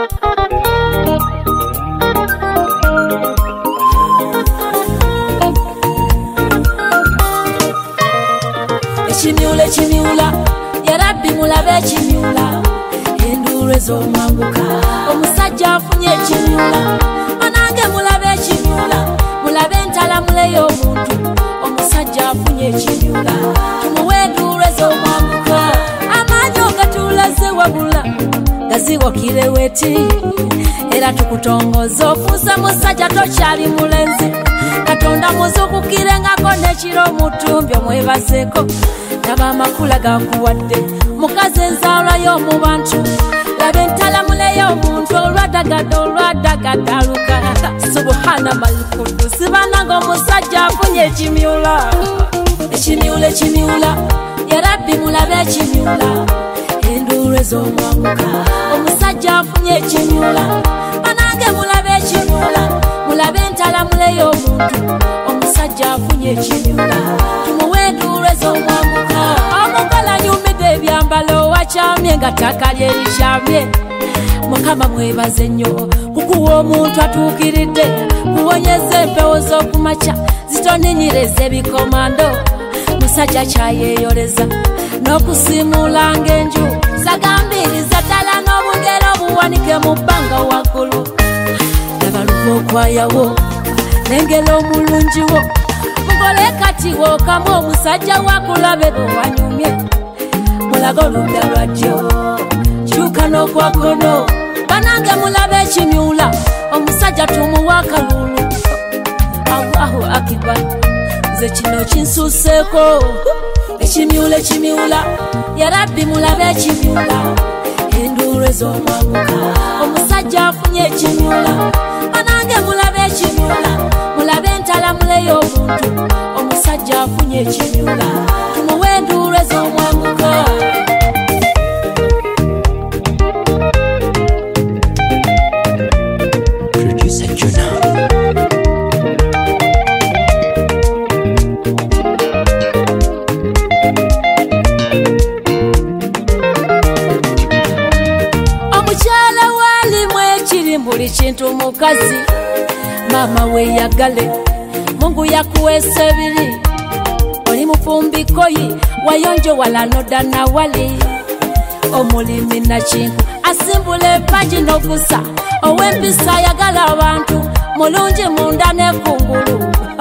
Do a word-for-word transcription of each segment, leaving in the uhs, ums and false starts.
Chimiula chimiula ya Rabbi mulabe chimiula enduru ez'omwanguka omusajja afunye chimiula banange mulabe chimiula mulabe ntalamule y'omuntu omusajja afunye chimiula tumuwe enduru ez'omwanguka amaanyi ogatulaze wabula gaziwokire weti era tukutongoza ofuuse musajja tokyali mulenzi Katonda muzukukire ngako nekiro mutumbi omwebazeko Naba makula gakuwadde mukazi enzaalwa y'omu bantu labe entalamule y'omuntu olwadagadde olwadagadaluka Subhana malikudusi bananga omusajja afunye ekimyula ekimyula ekimyula ya Rabbi mulabe ekimyula enduru ez'omwanguka omusajja afunye ekimyula banange mulabe ekimyula mulabe entalamule y'omuntu omusajja afunye ekimyula tumuwe enduru ez'omwanguka omukola nyumidde ebyambalo wakyamye nga ttaka lye likyamye Mukama mwebaze nnyo kukuwa omuntu atuukiridde kuwonyeza empewo z'okumakya zitoninyireza ebikomando musajja kyayeeyoleza n'okusiimulanga enju zagambiriza ddala n'obugero obuwanike mu bbanga waggulu laba luva okwayawo nengera omulungi wo mugole kati wookamu omusajja wakulabe bwewanyumye mulaga oludda lwajjo kyuka n'okwakono banange mulabe ekimyula omusajja tumuwa akalulu Allahu akibar nze kino kinsuseeko ekimyula ekimyula ya Rabbi mulabe ekimyula enduru ez'omwanguka omusajja afunye ekimyula banange mulabe ekimyula mulabe entalamule y'omuntu omusajja afunye ekimyula tumuwe enduru ez'omwanguka Buli kintu mukazi mama weyagale Mungu yakuwesa ebiri oli mufumbikoyi wayonjo wala noda na wali omulimi na kinku asimbule empaji n'okusa ow'empisa yagala abantu mulungi munda n'ekungulu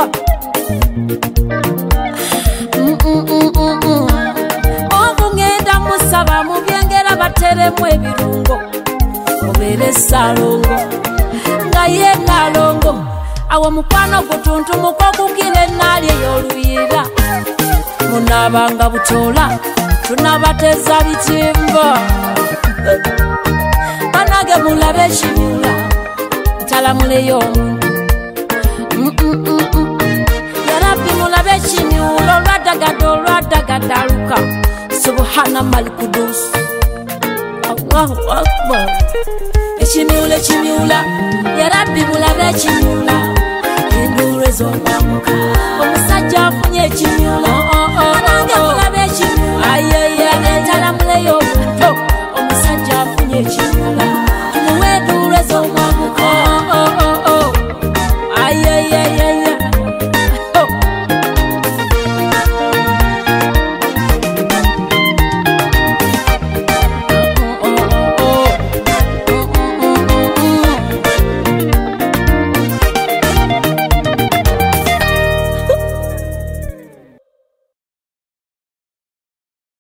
obungenda musaba mu byengera bateremu ebirungo Obere salongo nga ye nalongo awo mukwano gutuntu mukokukire nali y'oluyira munabanga butola tunabateza bitimba banage mulabe ekimyula ntalamule y'omuntu ya Rabbi mulabe ekimyula olwadagadde olwadagadaluka Subhana malikudus Allahu Akbar ekimyula ekimyula ya Rabbi mulabe ekimyula enduru ez'omwanguka omusajja afunye ekimyula